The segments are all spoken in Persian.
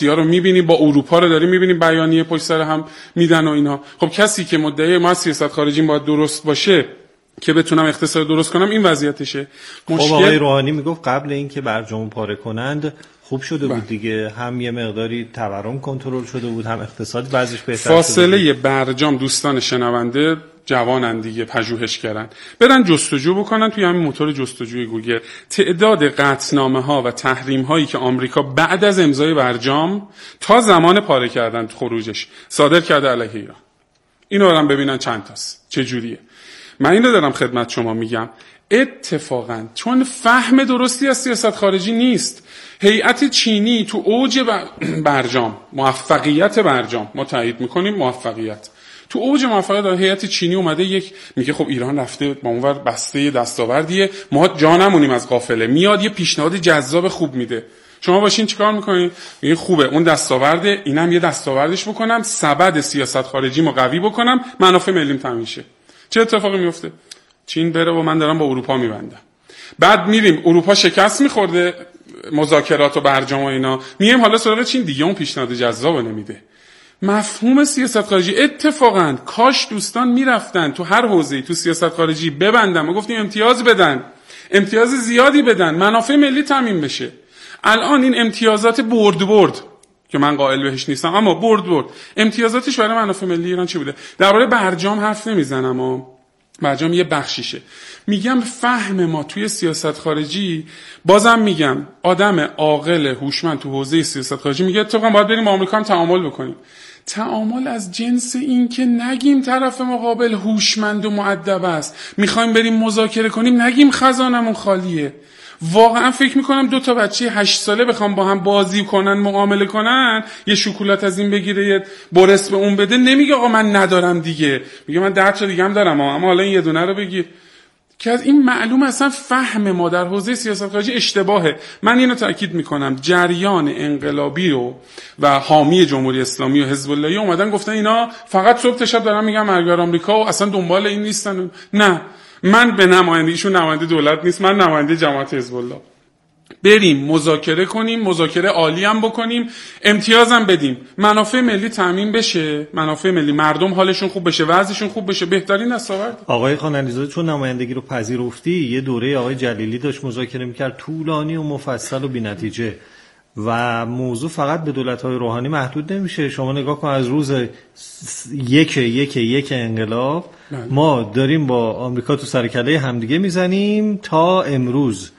رو می‌بینی، با اروپا رو داری می‌بینی بیانیه پشت سر هم میدن و اینا. خب کسی که مدعی ما سیاست خارجی باید درست باشه که بتونم اقتصاد درست کنم، این وضعیتشه. خب آقای روحانی میگفت قبل اینکه برجام پاره کنند خوب شده بود دیگه، هم یه مقداری تورم کنترل شده بود، هم اقتصاد وضعش بهتر شده. فاصله برجام دوستان شنونده جوانن دیگه، پژوهش کردن، برن جستجو بکنن توی همین موتور جستجوی گوگل تعداد قطعنامه‌ها و تحریم‌هایی که آمریکا بعد از امضای برجام تا زمان پاره کردن خروجش صادر کرده علیه ایران. اینو برن ببینن چند تاست، چه جوریه. من اینو دارم خدمت شما میگم، اتفاقا چون فهم درستی از سیاست خارجی نیست، هیئت چینی تو اوج برجام، موفقیت برجام ما تایید میکنیم، موفقیت تو اوج موفقیت هیئت چینی اومده میگه خب ایران رفته با اونور بسته دستاوردیه، ما جا نمونیم از قافله، میاد یه پیشنهاد جذاب خوب میده، شما باشین چیکار میکنین؟ میگه خوبه اون دستاورده، اینم یه دستاوردش بکنم، سبد سیاست خارجی ما قوی بکنم، منافع ملیم تامین شه. چه اتفاقی میفته؟ چین بره و من دارم با اروپا میبندم، بعد میریم اروپا شکست میخورده مذاکرات و برجام و اینا، میایم حالا سراغ چین، دیگه اون پیشنهاد جذاب نمیده. مفهوم سیاست خارجی اتفاقا کاش دوستان میرفتن تو هر حوزه‌ای تو سیاست خارجی ببندن، ما گفتیم امتیاز بدن، امتیاز زیادی بدن، منافع ملی تامین بشه. الان این امتیازات برد که من قائل بهش نیستم، اما برد امتیازاتش برای منافع ملی ایران چی بوده؟ درباره برجام حرف نمیزنم، اما برجام یه بخشیشه. میگم فهم ما توی سیاست خارجی، بازم میگم آدم عاقل هوشمند تو حوزه سیاست خارجی میگه اتفاقا باید بریم با آمریکا هم تعامل بکنیم. تعامل از جنس این که نگیم طرف مقابل هوشمند و مؤدب است، میخوایم بریم مذاکره کنیم نگیم خزانمون خالیه. واقعا فکر میکنم 2 بچه 8 ساله بخوام با هم بازی کنن، معامله کنن، یه شکلات از این بگیره یه برس به اون بده، نمیگه آقا من ندارم دیگه، میگه من 10 تا دیگه هم دارم، اما حالا این یه دونه رو بگیر. که از این معلوم اصلا فهم ما در حوزه سیاست خارجی اشتباهه. من اینو تاکید میکنم، جریان انقلابی و حامی جمهوری اسلامی و حزب اللهی اومدن گفتن اینا فقط صبح تا شب دارن میگن مرگ آمریکا و اصلا دنبال این نیستن. نه، من به نمایندگیشون نماینده دولت نیست، من نماینده جماعت حزب الله. بریم مذاکره کنیم، مذاکره عالی هم بکنیم، امتیازم بدیم، منافع ملی تامین بشه، منافع ملی مردم حالشون خوب بشه، وضعشون خوب بشه، بهترین دستاورد. آقای خان علیزاده چون نمایندگی رو پذیرفتی، یه دوره آقای جلیلی داشت مذاکره میکرد، طولانی و مفصل و بی‌نتیجه، و موضوع فقط به دولت‌های روحانی محدود نمیشه. شما نگاه کن از روز یک انقلاب ما داریم با آمریکا تو سرکله همدیگه میزنیم تا امروز.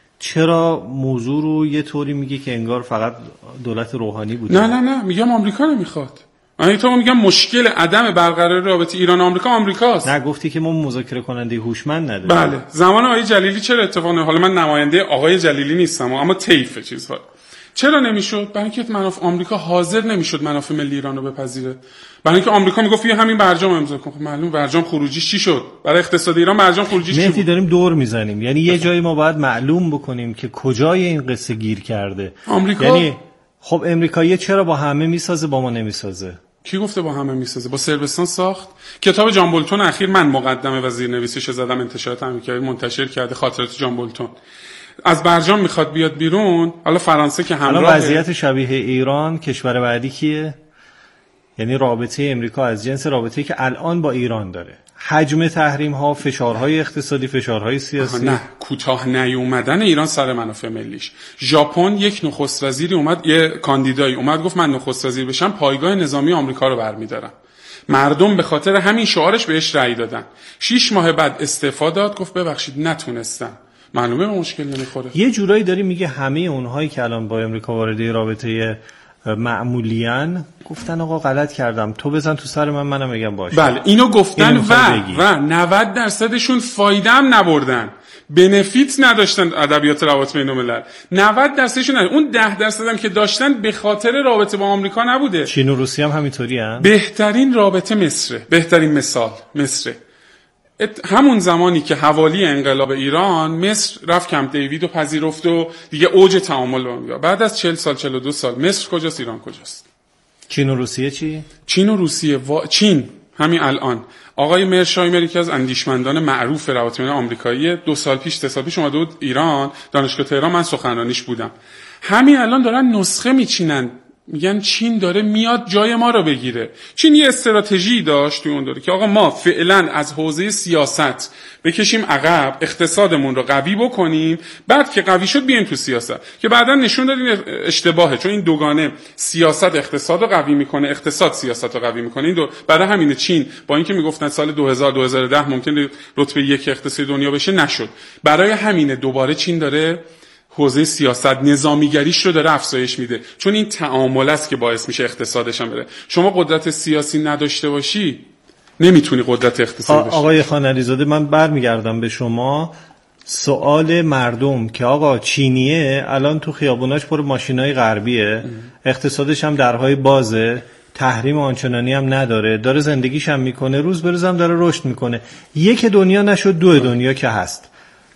چرا موضوع رو یه طوری میگی که انگار فقط دولت روحانی بوده؟ نه میگم آمریکا نمیخواد. من تو میگم مشکل عدم برقراری رابطه ایران آمریکاست. نه، گفتی که ما مذاکره کننده هوشمند نداریم. بله، زمان آقای جلیلی چرا اتفاق حالا من نماینده آقای جلیلی نیستم اما طیف چیزها چرا نمیشد؟ برای اینکه منافع آمریکا حاضر نمیشد منافع ملی ایران رو بپذیره. برای اینکه آمریکا میگفت یه همین برجام امضا کن. خب معلوم برجام خروجیش چی شد؟ برای اقتصاد ایران برجام خروجیش چی بود؟ داریم دور میزنیم. یعنی یه جایی ما باید معلوم بکنیم که کجای این قصه گیر کرده. آمریکا. یعنی خب امریکایی چرا با همه میسازه با ما نمیسازه؟ کی گفته با همه میسازه؟ با صربستان ساخت. کتاب جان بولتون اخیر من مقدمه و زیرنویسیش زدم، انتشارات آمریکایی منتشر کرده، خاطرات جان بولتون. از برجام میخواد بیاد بیرون. حالا فرانسه که همراهه. حالا وضعیت شبیه ایران کشور بعدی کیه؟ یعنی رابطه امریکا از جنس رابطه‌ای که الان با ایران داره. حجم تحریم ها، فشارهای اقتصادی، فشارهای سیاسی. نه، کوتاه نیومدن ایران سر منافع ملیش. ژاپن یک نخست وزیری اومد، یه کاندیدایی اومد گفت من نخست وزیر بشم پایگاه نظامی آمریکا رو برمی‌دارم. مردم به خاطر همین شعارش بهش رأی دادن. 6 ماه بعد استعفا داد، گفت ببخشید نتونستم. معلومه به مشکل نمیخوره. یه جورایی داری میگه همه اونهایی که الان با امریکا وارد رابطه معمولیان گفتن آقا غلط کردم، تو بزن تو سر منم میگم باشه. بله، اینو گفتن و 90%شون فایده هم نبردن، بنفیت نداشتن. ادبیات روابط بین الملل 90%شون اون 10% هم که داشتن به خاطر رابطه با آمریکا نبوده. چین و روسیه هم همینطوری ان. بهترین رابطه مصره، بهترین مثال مصره. همون زمانی که حوالی انقلاب ایران مصر رفت کمپ دیوید و پذیرفت و دیگه اوج تعامل با بعد از 40 سال 42 سال مصر کجاست، ایران کجاست؟ چین و روسیه چی؟ چین و روسیه چین همین الان آقای مرشایمر که از اندیشمندان معروف روابط بین آمریکایی 2 سال پیش 3 سال پیش اومده بود ایران، دانشگاه تهران، من سخنرانیش بودم. همین الان دارن نسخه میچینن میگن چین داره میاد جای ما رو بگیره. چین یه استراتژی داشت توی اون دوره که آقا ما فعلا از حوزه سیاست بکشیم عقب، اقتصادمون رو قوی بکنیم، بعد که قوی شد بیایم تو سیاست، که بعدا نشون دادین اشتباهه، چون این دوگانه سیاست اقتصاد رو قوی میکنه، اقتصاد سیاست رو قوی میکنه. این برای همین چین با اینکه میگفتن سال 2010 ممکنه رتبه 1 اقتصادی دنیا بشه، نشد. برای همین دوباره چین داره حوزه سیاست نظامیگریش رو داره افزایش میده، چون این تعامل است که باعث میشه اقتصادش هم بره. شما قدرت سیاسی نداشته باشی نمیتونی قدرت اقتصادی داشته. آقای خان علیزاده، من برمیگردم به شما. سوال مردم که آقا چینیه الان تو خیابوناش پر ماشینای غربیه، اقتصادش هم درهای بازه، تحریم آنچنانی هم نداره، داره زندگیش هم میکنه، روز به روز هم داره رشد میکنه. یک دنیا نشد، دو دنیا که هست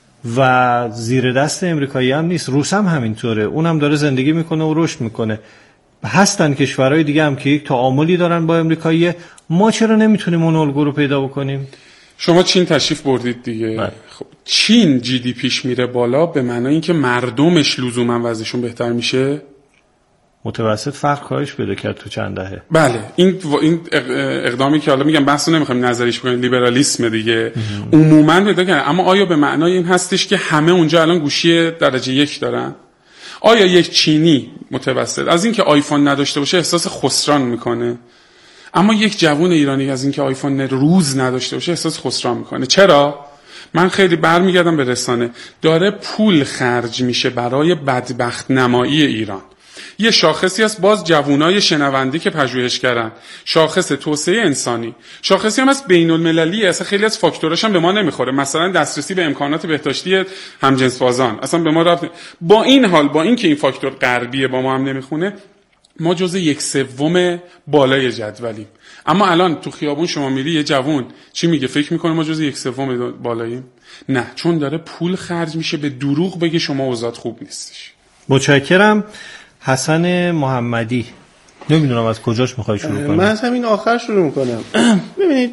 و زیر دست امریکایی هم نیست. روس هم همینطوره، اونم داره زندگی میکنه و رشد میکنه. هستن کشورهای دیگه هم که یک تعاملی دارن با امریکایی. ما چرا نمیتونیم اون الگو رو پیدا بکنیم؟ شما چین تشریف بردید دیگه. خب چین جی دی پیش میره بالا به معنای اینکه مردمش لزوما وضعشون بهتر میشه؟ متوسط فقر کاهش پیدا کرد تو چند دهه. بله، این اقدامی که حالا میگم بحثو نمیخوایم نظریش بکنیم، لیبرالیسم دیگه عموما پیدا کرد. اما آیا به معنای این هستش که همه اونجا الان گوشی درجه 1 دارن؟ آیا یک چینی متوسط از اینکه آیفون نداشته باشه احساس خسران میکنه؟ اما یک جوون ایرانی از اینکه آیفون روز نداشته باشه احساس خسران میکنه. چرا؟ من خیلی برمیگردم به رسانه. داره پول خرج میشه برای بدبخت نمایی ایران. یه شاخصی هست باز جوانای شنوندی که پژوهش کردن، شاخص توسعه انسانی، شاخصی هم هست بین المللی، اصلا خیلی از فاکتوراش هم به ما نمیخوره، مثلا دسترسی به امکانات بهداشتی همجنس بازان اصلا به ما رفت. با این حال، با این که این فاکتور غربیه با ما هم نمیخونه، ما جزء 1/3 بالای جدولیم. اما الان تو خیابون شما میری یه جوون چی میگه؟ فکر میکنه ما جزء 1/3 بالاییم؟ نه، چون داره پول خرج میشه به دروغ بگه شما اوضاع خوب نیستش. متشکرم. حسن محمدی، نمیدونم از کجاش میخوای شروع کنی؟ من از همین آخر شروع میکنم. ببینید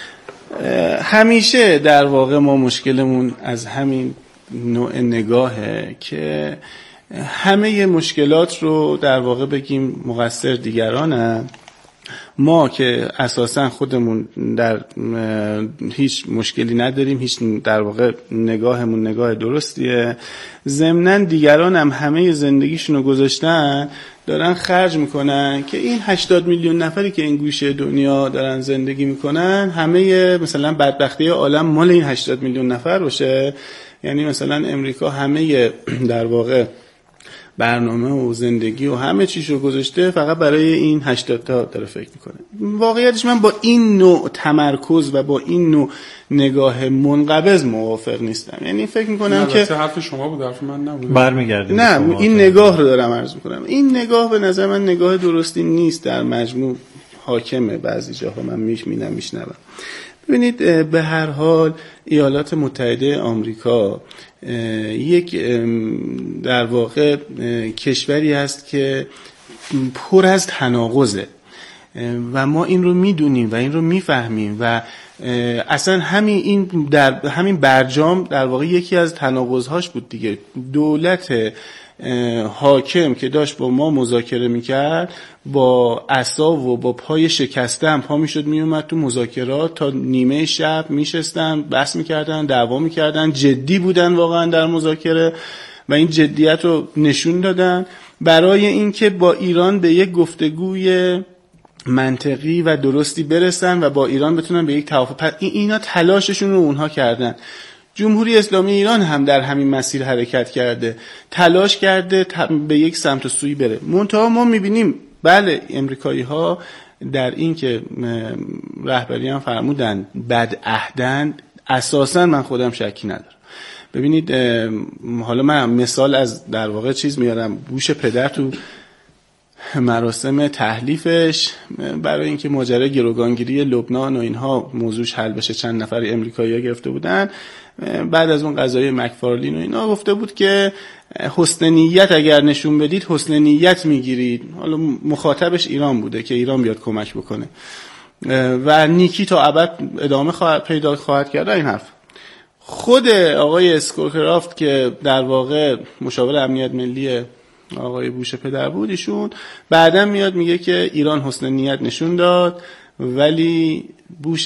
همیشه در واقع ما مشکلمون از همین نوع نگاهه که همه مشکلات رو در واقع بگیم مقصر دیگرانن، ما که اساسا خودمون در هیچ مشکلی نداریم، هیچ در واقع نگاهمون نگاه درستیه، ضمناً دیگران هم همه زندگیشون رو گذاشتن دارن خرج میکنن که این 80 میلیون نفری که این گوشه دنیا دارن زندگی میکنن همه مثلا بدبختی عالم مال این 80 میلیون نفر باشه. یعنی مثلا امریکا همه در واقع برنامه و زندگی و همه چیز رو گذاشته فقط برای این 80 تا داره فکر میکنه. واقعیتش من با این نوع تمرکز و با این نوع نگاه منقبض موافق نیستم. یعنی فکر میکنم که حرف شما بود، حرف من نبود. برمیگردیم. نه، این نگاه رو دارم عرض میکنم. این نگاه به نظر من نگاه درستی نیست، در مجموع حاکمه، بعضی جاها من میشنوم. ببینید به هر حال ایالات متحده آمریکا یک در واقع کشوری هست که پر از تناقضه و ما این رو میدونیم و این رو میفهمیم و اصلا همین برجام در واقع یکی از تناقض‌هاش بود دیگه. دولت حاکم که داشت با ما مذاکره میکرد با اعصاب و با پای شکسته هم پا میشد میومد تو مذاکرات تا نیمه شب میشستن، بحث میکردن، دعوا میکردن، جدی بودن واقعا در مذاکره و این جدیت رو نشون دادن برای اینکه با ایران به یک گفتگوی منطقی و درستی برسن و با ایران بتونن به یک توافق. اینا تلاششون رو اونها کردن. جمهوری اسلامی ایران هم در همین مسیر حرکت کرده، تلاش کرده به یک سمت و سوی بره. منتها ما میبینیم بله امریکایی ها در این که رهبری هم فرمودن بدعهدن، اساسا من خودم شکی ندارم. ببینید حالا من مثال از در واقع چیز میارم، بوش پدر تو مراسم تحلیفش برای اینکه ماجرای گروگانگیری لبنان و اینها موضوعش حل بشه، چند نفر امریکایی‌ها گرفته بودن، بعد از اون قضایای مکفارلین و اینا گفته بود که حسن نیت اگر نشون بدید حسن نیت میگیرید. حالا مخاطبش ایران بوده که ایران بیاد کمک بکنه و نیکی تا ابد ادامه پیدا خواهد کرد. این حرف خود آقای اسکورکرافت که در واقع مشاور امنیت ملی آقای بوش پدر بود، ایشون بعداً میاد میگه که ایران حسن نیت نشون داد ولی بوش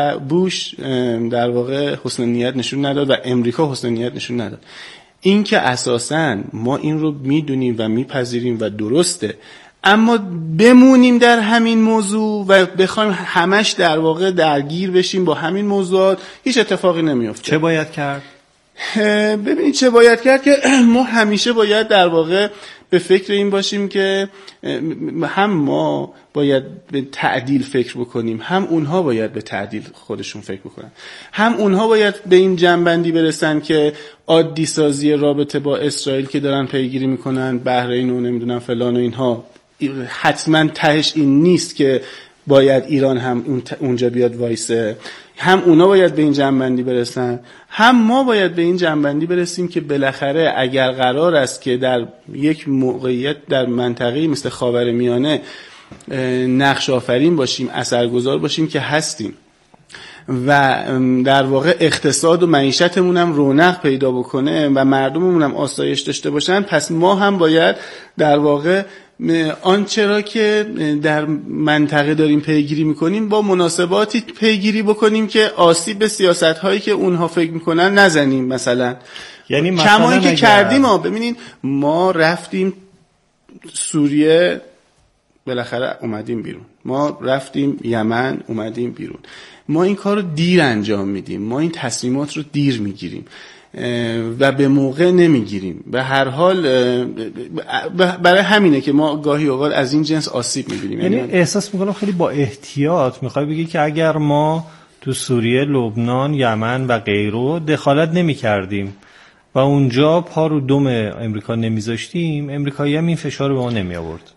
در واقع حسن نیت نشون نداد و امریکا حسن نیت نشون نداد. این که اساساً ما این رو میدونیم و میپذیریم و درسته، اما بمونیم در همین موضوع و بخوایم همش در واقع درگیر بشیم با همین موضوعات، هیچ اتفاقی نمیفته. چه باید کرد؟ ببینید چه باید کرد که ما همیشه باید در واقع به فکر این باشیم که هم ما باید به تعدیل فکر بکنیم، هم اونها باید به تعدیل خودشون فکر بکنن، هم اونها باید به این جنبندی برسن که عادی سازی رابطه با اسرائیل که دارن پیگیری میکنن، بحرین و نمیدونم فلان و اینها، حتما تهش این نیست که باید ایران هم اونجا بیاد وایسه. هم اونا باید به این جنبندی برسن، هم ما باید به این جنبندی برسیم که بالاخره اگر قرار است که در یک موقعیت در منطقه‌ای مثل خاورمیانه نقش آفرین باشیم، اثرگذار باشیم که هستیم و در واقع اقتصاد و معیشتمون هم رونق پیدا بکنه و مردممون هم آسایش داشته باشن، پس ما هم باید در واقع آنچه را که در منطقه داریم پیگیری میکنیم با مناسباتی پیگیری بکنیم که آسیب به سیاست‌هایی که اونها فکر میکنن نزنیم. مثلا یعنی کمایی که کردیم ببینین ما رفتیم سوریه بالاخره اومدیم بیرون، ما رفتیم یمن اومدیم بیرون، ما این کار رو دیر انجام میدیم، ما این تصمیمات رو دیر میگیریم و به موقع نمیگیریم. به هر حال برای همینه که ما گاهی اوقات از این جنس آسیب میبینیم. یعنی احساس میکنم خیلی با احتیاط میخوای بگی که اگر ما تو سوریه، لبنان، یمن و غیره دخالت نمیکردیم و اونجا پا رو دم امریکا نمیذاشتیم، امریکایی هم این فشار به ما نمی آورد.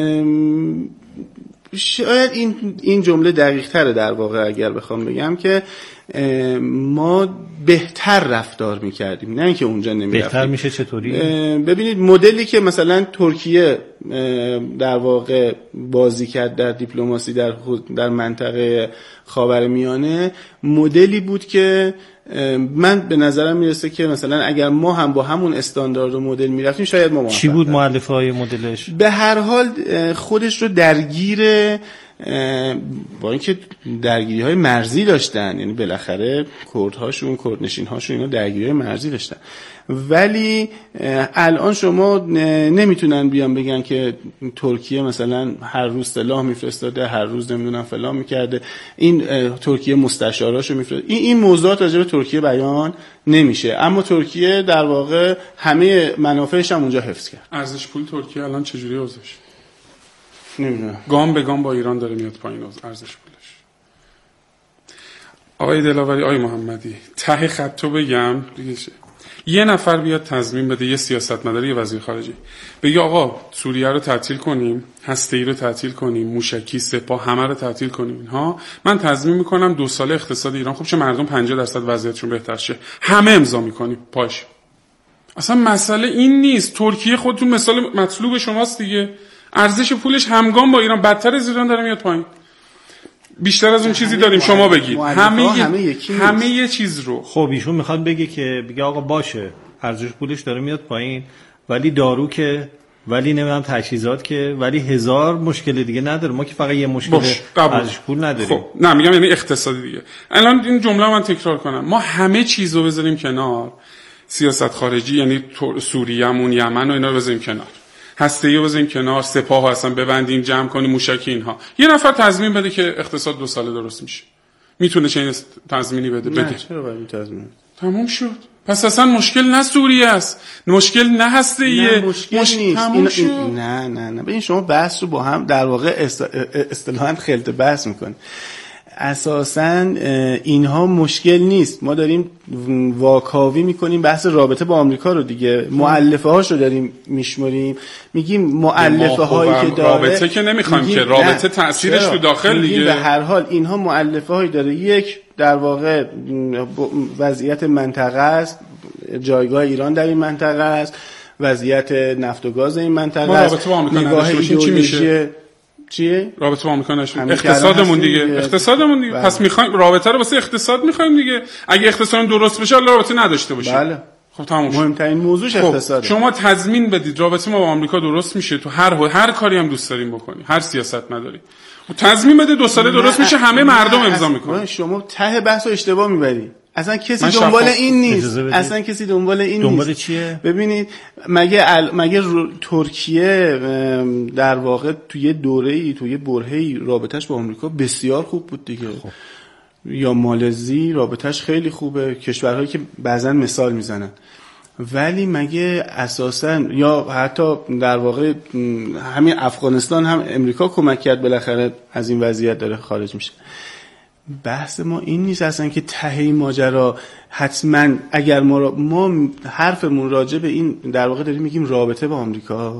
شاید این جمله دقیق تره در واقع، اگر بخوام بگم که ما بهتر رفتار میکردیم، نه اینکه اونجا نمیرفتیم. بهتر میشه چطوری؟ ببینید مدلی که مثلا ترکیه در واقع بازی کرد در دیپلماسی در منطقه خاورمیانه، مدلی بود که من به نظرم میرسه که مثلا اگر ما هم با همون استاندارد و مدل میرفتیم شاید ما چی بود مؤلفه های مدلش؟ به هر حال خودش رو درگیر، با اینکه درگیری های مرزی داشتن، یعنی بالاخره کردهاشون، کردنشین هاشون اینا درگیری های مرزی داشتن، ولی الان شما نمیتونن بیان بگن که ترکیه مثلا هر روز سلاح میفرستاده، هر روز نمیدونم فلان میکرده، این ترکیه مستشاراشو میفرسته. این موضوعات راجع به ترکیه بیان نمیشه، اما ترکیه در واقع همه منافعش هم اونجا حفظ کرد. ارزش پول ترکیه الان چجوری اوضاعش؟ نمیدونم، گام به گام با ایران داره میاد پایین ارزش پولش. آقای دلاوری، آقای محمدی، ته خطو بگم دیگه، یه نفر بیاد تضمین بده، یه سیاستمدار، یه وزیر خارجه، بگه آقا سوریه رو تعطیل کنیم، هسته‌ای رو تعطیل کنیم، موشکی، سپاه، همه رو تعطیل کنیم، اینها من تضمین میکنم 2 ساله اقتصاد ایران خوب شه، مردم 50% وضعیتشون بهتر شه، همه امضا میکنیم پاش. اصلا مسئله این نیست. ترکیه خودتون مثال مطلوب شماست دیگه، ارزش پولش همگام با ایران، بدتر از ایران داره میاد پایین. بیشتر از اون چیزی داریم شما بگید، همه یه چیز رو. خب ایشون میخواد بگه آقا باشه ارزش پولش داره میاد پایین، ولی دارو که، ولی نمیدونم تجهیزات که، ولی هزار مشکل دیگه نداره، ما که فقط یه مشکل ارزش پول نداریم. خب نه میگم یعنی اقتصادی دیگه. الان این جمله من تکرار کنم، ما همه چیز رو بذاریم کنار، سیاست خارجی یعنی سوریه‌مون، یمن و اینا رو بذاریم کنار، هسته‌ای رو بذاریم کنار، سپاه رو اصلا ببندیم، جمع کنیم، موشکی، اینها. یه نفر تضمین بده که اقتصاد 2 ساله درست میشه. میتونه چه این تضمینی بده؟ نه چرا باید تضمین؟ تموم شد. پس اصلا مشکل نه سوریه است، مشکل نه هسته‌ایه، مشکل نیست. نه ببین شما بحث رو با هم در واقع اصطلاحاً خلط بحث میکنید. اساساً اینها مشکل نیست، ما داریم واکاوی میکنیم بحث رابطه با آمریکا رو دیگه، مؤلفه هاش رو داریم میشمریم، میگیم مؤلفه هایی که داره، رابطه که نمیخوایم که رابطه تأثیرش تو داخل دیگه، به هر حال اینها مؤلفه هایی داره، یک در واقع وضعیت منطقه است، جایگاه ایران در این منطقه است، وضعیت نفت و گاز این منطقه است، نگاه ایدئولوژی چیه؟ رابطه با آمریکا نشون اقتصادمون دیگه. پس میخوایم رابطه رو واسه اقتصاد میخوایم دیگه. اگه اقتصاد درست بشه رابطه نداشته باشیم. بله خب تموم شد. مهمترین موضوعش اقتصاده. شما تضمین بدید رابطه ما با آمریکا درست میشه، تو هر کاری هم دوست داریم بکنی، هر سیاست مداری تضمین بده 2 ساله درست میشه، همه مردم امضا میکنن. شما ته بحثو اشتباه میبری. اصلا کسی دنبال این نیست. اصلا کسی دنبال این نیست. دنبال چیه؟ ببینید مگه ترکیه در واقع توی دوره‌ای توی برهه‌ای رابطش با آمریکا بسیار خوب بود دیگه. خب. یا مالزی رابطش خیلی خوبه، کشورهایی که بعضن مثال میزنن. ولی مگه اساساً یا حتی در واقع همین افغانستان هم امریکا کمک کرد بالاخره از این وضعیت داره خارج میشه. بحث ما این نیست اصلا که ته ماجرا حتما اگر ما حرفمون راجع به این در واقع داریم میگیم رابطه با آمریکا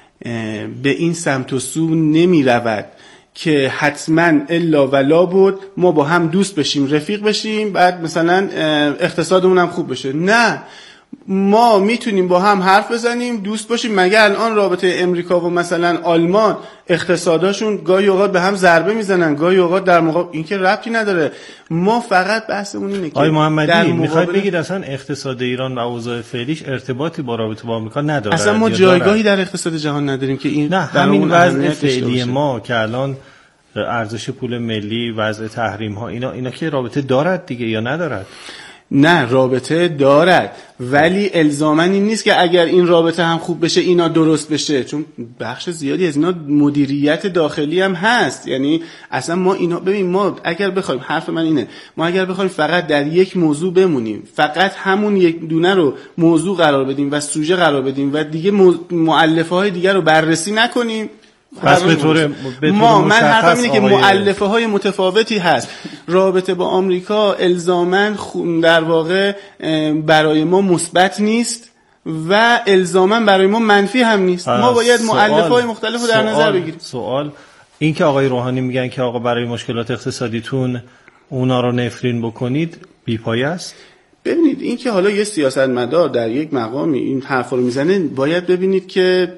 به این سمت و سو نمی رود که حتما الا ولا بود ما با هم دوست بشیم رفیق بشیم بعد مثلا اقتصادمون هم خوب بشه. نه، ما میتونیم با هم حرف بزنیم دوست باشیم. مگه الان رابطه امریکا و مثلا آلمان اقتصاداشون گاهی اوقات به هم ضربه میزنن، گاهی اوقات در مقابل، این که ربطی نداره. ما فقط بحثمون اینه که آقای محمدی میخواد بگید اصلا اقتصاد ایران و اوضاع فعلیش ارتباطی با رابطه با آمریکا نداره؟ اصلا ما جایگاهی در اقتصاد جهان نداریم که این نه، همین وضع فعلی ما که الان ارزش پول ملی، وضع تحریم ها، اینا که رابطه دارد دیگه یا ندارد؟ نه، رابطه دارد، ولی الزاماً این نیست که اگر این رابطه هم خوب بشه اینا درست بشه، چون بخش زیادی از اینا مدیریت داخلی هم هست. یعنی اصلا ما اینا ببین، ما اگر بخوایم، حرف من اینه، ما اگر بخوایم فقط در یک موضوع بمونیم، فقط همون یک دونه رو موضوع قرار بدیم و سوژه قرار بدیم و دیگه مؤلفه های دیگر رو بررسی نکنیم، پس به طور من حرفم اینه که مؤلفه های متفاوتی هست. رابطه با آمریکا الزاماً در واقع برای ما مثبت نیست و الزاماً برای ما منفی هم نیست. ما باید مؤلفه های مختلف رو در نظر بگیریم. سوال این که آقای روحانی میگن که آقا برای مشکلات اقتصادیتون اونا رو نفرین بکنید بی‌پایه است. ببینید، این که حالا یه سیاستمدار در یک مقامی این حرفا رو میزنه، باید ببینید که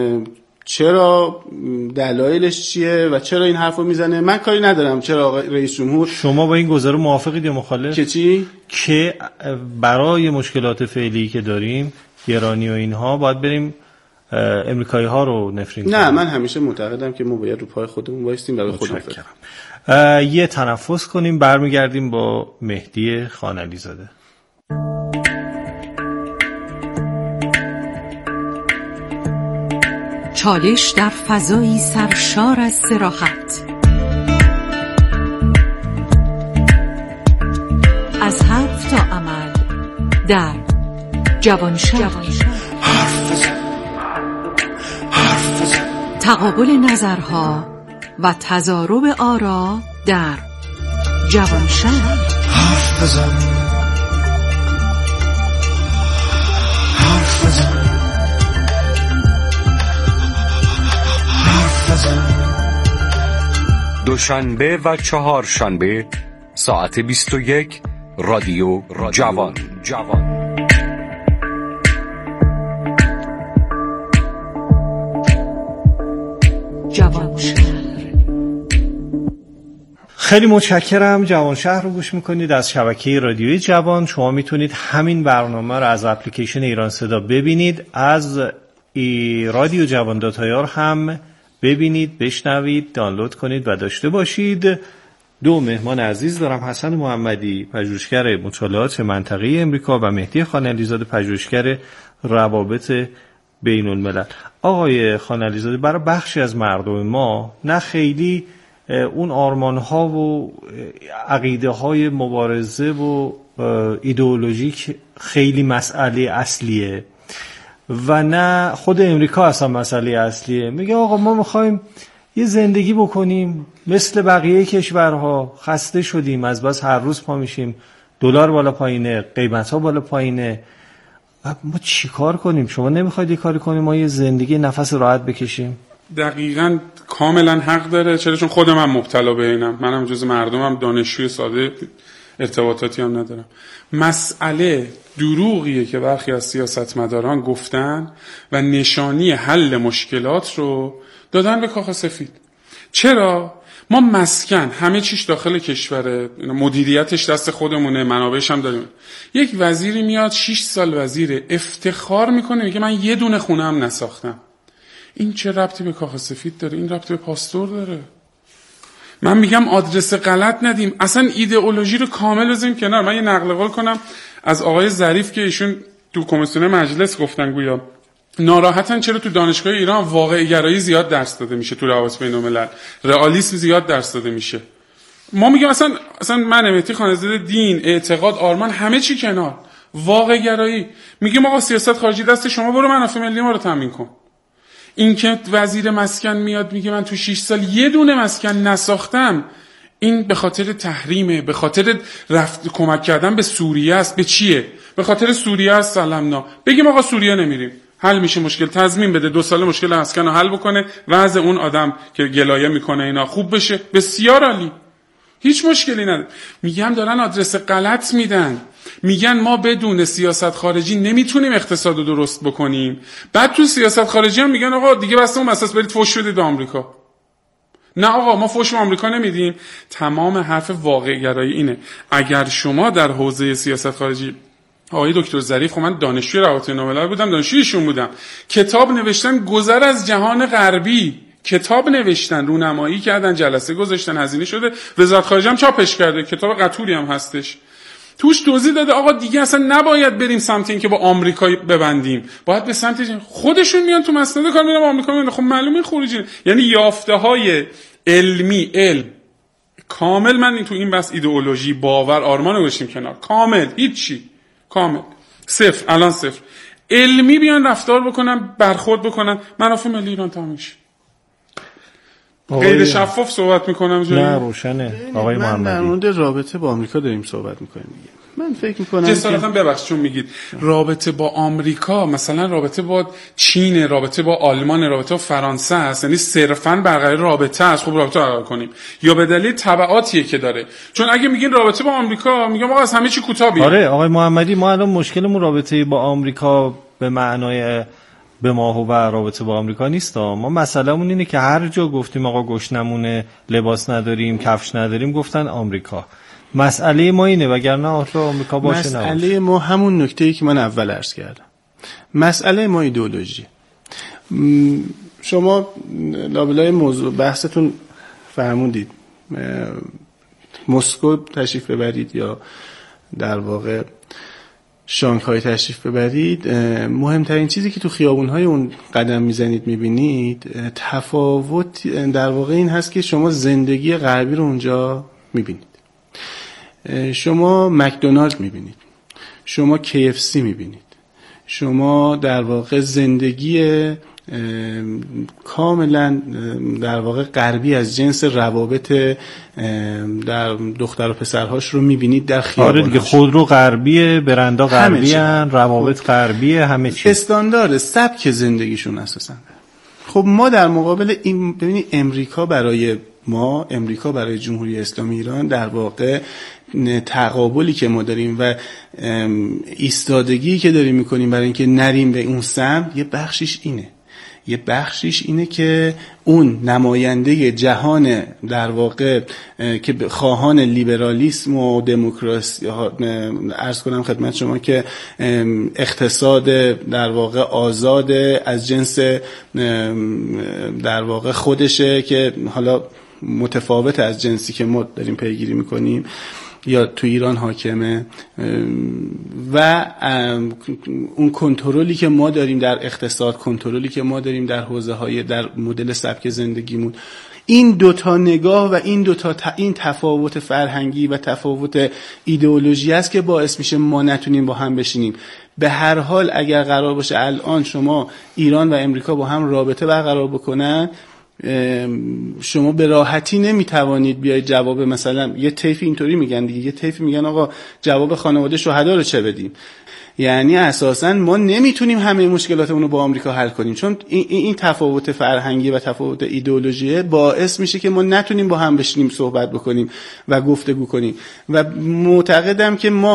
چرا، دلایلش چیه و چرا این حرفو میزنه. من کاری ندارم چرا آقای رئیس جمهور. شما با این گزارو موافقید یا مخالف؟ که چی؟ که برای مشکلات فعلی که داریم، گرانی و اینها، باید بریم امریکایی ها رو نفرین کنیم؟ نه، من همیشه معتقدم که ما باید رو پای خودمون وایستیم و به خودمون فکر کنیم. یه تنفس کنیم، برمیگردیم با مهدی خانعلی زاده. چالش در فضایی سرشار از صراحت، از حرف تا عمل، در جوانشهر. تقابل نظرها و تضارب آرا در جوانشهر. حرف بزن. دوشنبه و چهارشنبه ساعت 21 رادیو جوان. خیلی متشکرم. جوانشهر رو گوش میکنید از شبکه رادیوی جوان. شما میتونید همین برنامه رو از اپلیکیشن ایران صدا ببینید، از رادیو جوان داتایار هم ببینید، بشنوید، دانلود کنید و داشته باشید. دو مهمان عزیز دارم، حسن محمدی، پژوهشگر مطالعات منطقه‌ای امریکا، و مهدی خانعلی زاده، پژوهشگر روابط بین الملل. آقای خانعلی زاده، برای بخشی از مردم ما نه خیلی اون آرمان‌ها و عقیده‌های مبارزه و ایدئولوژیک خیلی مسئله اصلیه و نه خود امریکا اصلا مسئله اصلیه. میگه آقا ما میخوایم یه زندگی بکنیم مثل بقیه کشورها، خسته شدیم از بس هر روز پا میشیم، دلار بالا پایینه، قیمت‌ها بالا پایینه، ما چی کار کنیم؟ شما نمیخواید یه کاری کنیم ما یه زندگی نفس راحت بکشیم؟ دقیقاً کاملا حق داره. چرا؟ چون خودم هم مبتلا به اینم، منم جز مردمم، دانشجوی ساده، ارتباطاتی هم ندارم. مسئله دروغیه که برخی از سیاستمداران گفتن و نشانی حل مشکلات رو دادن به کاخ سفید. چرا؟ ما مسکن همه چیش داخل کشوره، مدیریتش دست خودمونه، منابعش هم داریم. یک وزیری میاد 6 سال وزیره، افتخار میکنه میگه من یه دونه خونه هم نساختم. این چه ربطی به کاخ سفید داره؟ این ربطی به پاستور داره. من میگم آدرس غلط ندیم، اصلا ایدئولوژی رو کامل بذاریم کنار. من یه نقل قول کنم از آقای ظریف که ایشون تو کمیسیون مجلس گفتن گویا ناراحتن چرا تو دانشگاه ایران واقع گرایی زیاد درس داده میشه، تو روابط بین الملل رئالیسم زیاد درس داده میشه. ما میگیم اصلا من مهدی خانزاده دین، اعتقاد، آرمان همه چی کنار، واقع گرایی. میگیم آقا سیاست خارجی دست شما، برو منافع ملی ما رو تامین کن. این که وزیر مسکن میاد میگه من تو 6 سال یه دونه مسکن نساختم، این به خاطر تحریمه، به خاطر رفت کمک کردن به سوریه است. به چیه؟ به خاطر سوریه است. سلامنا بگیم آقا سوریه نمیریم، حل میشه مشکل، تضمین بده 2 ساله مشکل مسکن رو حل بکنه، وضع اون آدم که گلایه میکنه اینا خوب بشه، بسیار عالی، هیچ مشکلی نداره. میگم دارن آدرس غلط میدن، میگن ما بدون سیاست خارجی نمیتونیم اقتصاد رو درست بکنیم. بعد تو سیاست خارجی هم میگن آقا دیگه بس اون اساس برید فوش بدید به آمریکا. نه آقا ما فوش به آمریکا نمیدیم. تمام حرف واقع گرایی اینه. اگر شما در حوزه سیاست خارجی، آقای دکتر ظریف، خب من دانشجوی روابط بین الملل بودم، دانشجویشون بودم، کتاب نوشتن گذر از جهان غربی، کتاب نوشتن، رونمایی کردن، جلسه گذاشتن، هزینه شده، وزارت خارجه هم چاپش کرده، کتاب قطوری هم هستش، توش توضیح داده آقا دیگه اصلا نباید بریم سمت این که با آمریکا ببندیم، باید به سمت خودشون میان تو مسند کار میرن با آمریکا میان. خب معلومه خروجی، یعنی یافته‌های علمی، علم کامل. من تو این بس ایدئولوژی، باور، آرمان رو گذاشتیم کنار، کامل هیچی، کامل صفر، الان صفر. علمی بیان رفتار بکنن، برخورد بکنن، منافع ملی ایران تامین شه. غیر شفاف صحبت میکنم جایی؟ نه روشنه آقای محمدی. من در مورد رابطه با آمریکا داریم صحبت میکنیم دیگه. من فکر میکنم جسارتا ببخشید چون میگید رابطه با آمریکا، مثلا رابطه با چین، رابطه با آلمان، رابطه با فرانسه است، یعنی صرفاً برقرار رابطه است. خب رابطه برقرار کنیم، یا به دلیل تبعاتیه که داره. چون اگه میگین رابطه با آمریکا، میگم آقا از همه چی کوتاه بیاین. آره آقای محمدی، ما الان مشکلمون رابطه با آمریکا به معنای به ما و رابطه با آمریکا نیست. ما مسئلهمون اینه که هر جا گفتیم آقا گشنمونه، لباس نداریم، کفش نداریم، گفتن آمریکا. مسئله ما اینه، وگرنه آمریکا باشه نباشه. مسئله ما همون نکته‌ای که من اول عرض کردم، مسئله ما ایدئولوژی. شما لابلای موضوع بحثتون فرمودید مسکو تشریف ببرید یا در واقع شانگهای تشریف ببرید، مهمترین چیزی که تو خیابون‌های اون قدم میزنید میبینید تفاوت در واقع این هست که شما زندگی غربی رو اونجا میبینید، شما مکدونالد میبینید، شما KFC میبینید، شما در واقع زندگی کاملا در واقع غربی از جنس روابط در دختر و پسرهاش رو میبینید در خیابان‌هاش. آره دیگه، خودرو غربیه، برندا غربیان، روابط غربیه، همه چی استاندارد سبک زندگیشون اساسا. خب ما در مقابل این ببینید امریکا برای ما، امریکا برای جمهوری اسلامی ایران در واقع تقابلی که ما داریم و ایستادگی که داریم میکنیم برای اینکه نریم به اون سمت، یه بخشیش اینه که اون نماینده جهان در واقع که خواهان لیبرالیسم و دموکراسی، عرض کنم خدمت شما که اقتصاد در واقع آزاد از جنس در واقع خودشه که حالا متفاوت از جنسی که ما داریم پیگیری میکنیم یا تو ایران حاکمه، و اون کنترلی که ما داریم در اقتصاد، کنترلی که ما داریم در حوزه‌های در مدل سبک زندگیمون، این دوتا نگاه و این تفاوت فرهنگی و تفاوت ایدئولوژی است که باعث میشه ما نتونیم با هم بشینیم. به هر حال اگر قرار باشه الان شما ایران و امریکا با هم رابطه برقرار بکنن، شما به راحتی نمیتوانید بیاید جواب، مثلا یه طیف اینطوری میگن دیگه، یه طیف میگن آقا جواب خانواده شهدا رو چه بدیم. یعنی اساساً ما نمیتونیم همه مشکلاتمون رو با آمریکا حل کنیم، چون این تفاوت فرهنگی و تفاوت ایدئولوژی باعث میشه که ما نتونیم با هم بشینیم صحبت بکنیم و گفتگو کنیم. و معتقدم که ما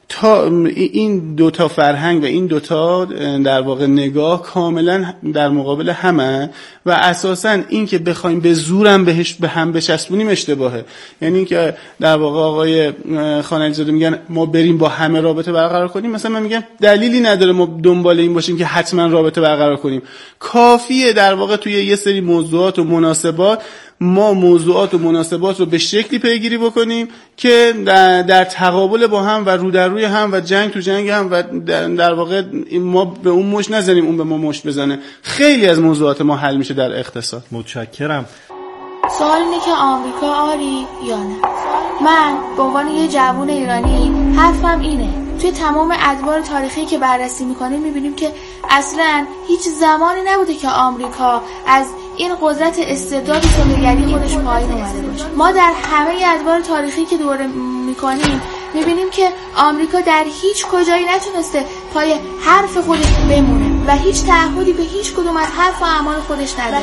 تا این دوتا فرهنگ و این دوتا در واقع نگاه کاملا در مقابل همه و اساساً این که بخوایم به زورم به هم بچسبونیم اشتباهه. یعنی این که در واقع آقای خانعلیزاده میگن ما بریم با همه رابطه برقرار کنیم، مثلا من میگم دلیلی نداره ما دنبال این باشیم که حتما رابطه برقرار کنیم. کافیه در واقع توی یه سری موضوعات و مناسبات ما موضوعات و مناسبات رو به شکلی پیگیری بکنیم که در تقابل با هم و رو در روی هم و جنگ تو جنگ هم و در واقع ما به اون مشت نزنیم اون به ما مشت بزنه. خیلی از موضوعات ما حل میشه در اقتصاد. متشکرم. سوال اینه که آمریکا آری یا نه؟ من به عنوان یه جوان ایرانی حرفم اینه توی تمام ادوار تاریخی که بررسی میکنیم میبینیم که اصلا هیچ زمانی نبوده که آمریکا از این قدرت استبداد و سلطه‌گری خودش پایین اومده باشه. ما در همه ادوار تاریخی که دوره میکنیم میبینیم که آمریکا در هیچ کجایی نتونسته پای حرف خودش بمونه و هیچ تعهدی به هیچ کدوم از حرف و اعمال خودش نداره.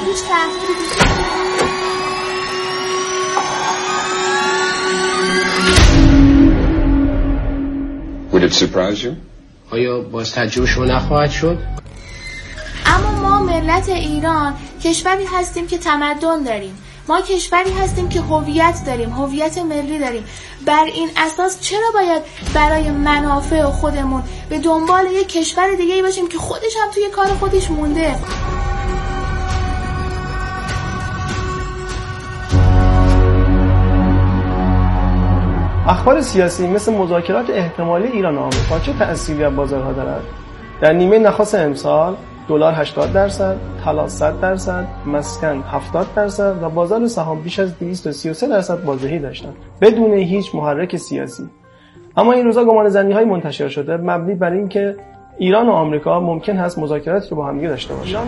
Would it surprise you? آیا باز تعجب شما نخواهد شد؟ اما ما ملت ایران کشوری هستیم که تمدن داریم. ما کشوری هستیم که هویت داریم، هویت ملی داریم. بر این اساس چرا باید برای منافع خودمون به دنبال یک کشور دیگه‌ای باشیم که خودش هم توی کار خودش مونده؟ اخبار سیاسی مثل مذاکرات احتمالی ایران و آمریکا چه تأثیری بر بازارها دارد؟ در نیمه نخست امسال دلار 80%، طلا 100%، مسکن 70% و بازار سهام بیش از 233% بازدهی داشتند بدون هیچ محرک سیاسی. اما این روزا گمانه‌زنی‌های منتشر شده مبنی بر این که ایران و آمریکا ممکن است مذاکراتی رو با هم داشته باشند.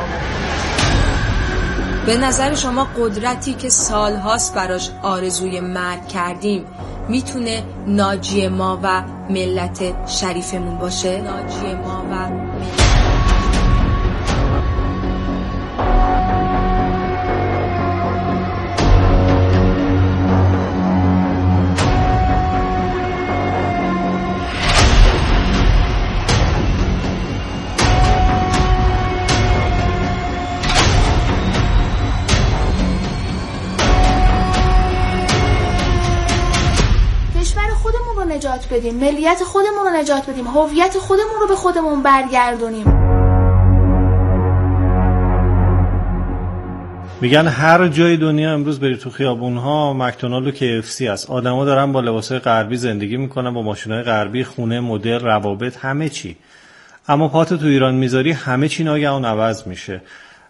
به نظر شما قدرتی که سالهاست براش آرزوی مرگ کردیم میتونه ناجی ما و ملت شریفمون باشه؟ ناجی ما و ملت نجات بدیم، ملیت خودمون رو نجات بدیم، هویت خودمون رو به خودمون برگردونیم. میگن هر جای دنیا امروز بری تو خیابون‌ها مکدونالد و KFC هست. آدما دارن با لباسای غربی زندگی میکنن، با ماشینای غربی، خونه، مدل، روابط، همه چی. اما پات تو ایران میذاری همه چی ناگهان عوض میشه.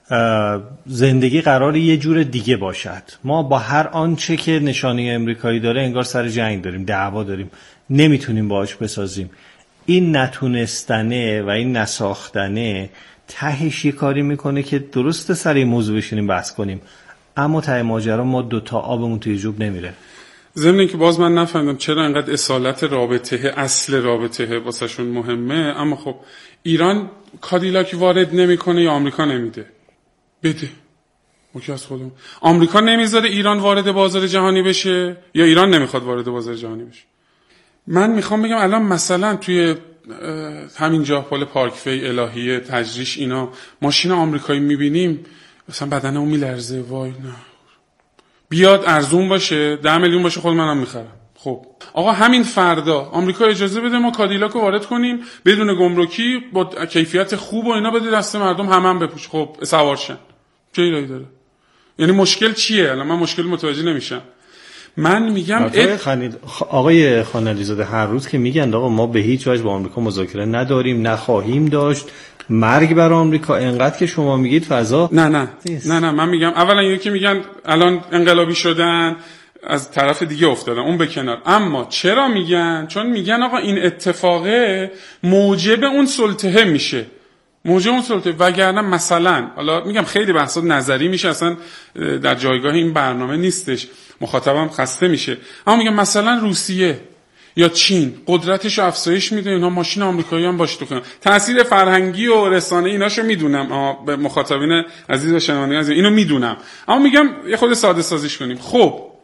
زندگی قراره یه جور دیگه باشد. ما با هر آنچه که نشانه امریکایی داره انگار سر جنگ داریم، دعوا داریم، نمیتونیم باهاش بسازیم. این نتونستنه و این نساختنه تهش یه کاری میکنه که درست سر این موضوع بشینیم بحث کنیم، اما ته ماجرا ما دوتا آبمون توی جوب نمیره. ضمن اینکه باز من نفهمیدم چرا انقدر اصالت رابطه، اصل رابطه واسهشون مهمه. اما خب ایران کادیلاک وارد نمیکنه یا آمریکا نمیده؟ بده اوکی از خودم. آمریکا نمیذاره ایران وارد بازار جهانی بشه یا ایران نمیخواد وارد بازار جهانی بشه؟ من میخوام بگم الان مثلا توی همینجا پل پارکوی، الهیه، تجریش، اینا ماشین آمریکایی میبینیم مثلا بدنمون میلرزه. وای نه، بیاد ارزون باشه 10 میلیون باشه خود منم میخرم. خب آقا همین فردا آمریکا اجازه بده ما کادیلاک رو وارد کنیم بدون گمرکی با کیفیت خوب و اینا بده دست مردم هم بپوش. خب سوارشن، چه ایرادی داره؟ یعنی مشکل چیه؟ الان من مشکل متوجه نمیشم. من میگم آقای خانعلیزاده هر روز که میگن آقا ما به هیچ وجه با آمریکا مذاکره نداریم، نخواهیم داشت، مرگ بر آمریکا، انقدر که شما میگید فضا نه من میگم اولا یکی میگن الان انقلابی شدن از طرف دیگه افتادن، اون به کنار. اما چرا میگن؟ چون میگن آقا این اتفاقه موجب اون سلطه میشه، موجب اون سلطه. وگرنه مثلا حالا میگم خیلی بحثات نظری میشه، اصلا در جایگاه این برنامه نیستش، مخاطبم خسته میشه. اما میگم مثلا روسیه یا چین قدرتش رو افزایش میده، اینا ماشین آمریکایی هم باشه تو کنن. تاثیر فرهنگی و رسانه ایناشو میدونم، به مخاطبین عزیز و شنوندگان عزیز اینو میدونم، اما میگم یه خود ساده سازیش کنیم. خب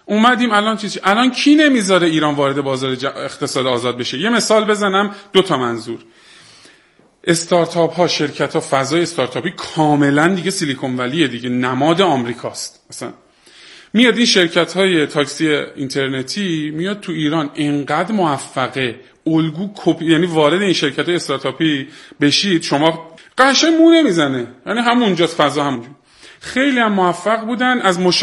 اومدیم الان کی نمیذاره ایران وارد بازار اقتصاد آزاد بشه؟ یه مثال بزنم، 2 منظور. استارتاپ ها، شرکت ها، فضای استارتاپی کاملا دیگه سیلیکون ولیه دیگه، نماد آمریکاست. مثلا میاد این شرکت های تاکسی اینترنتی میاد تو ایران، اینقدر موفقه، الگو کپی، یعنی وارد این شرکت های استارتاپی بشید شما قشنگ مو نمیزنه، یعنی همونجاست، فضا همونجا. خیلی هم موفق بودن، از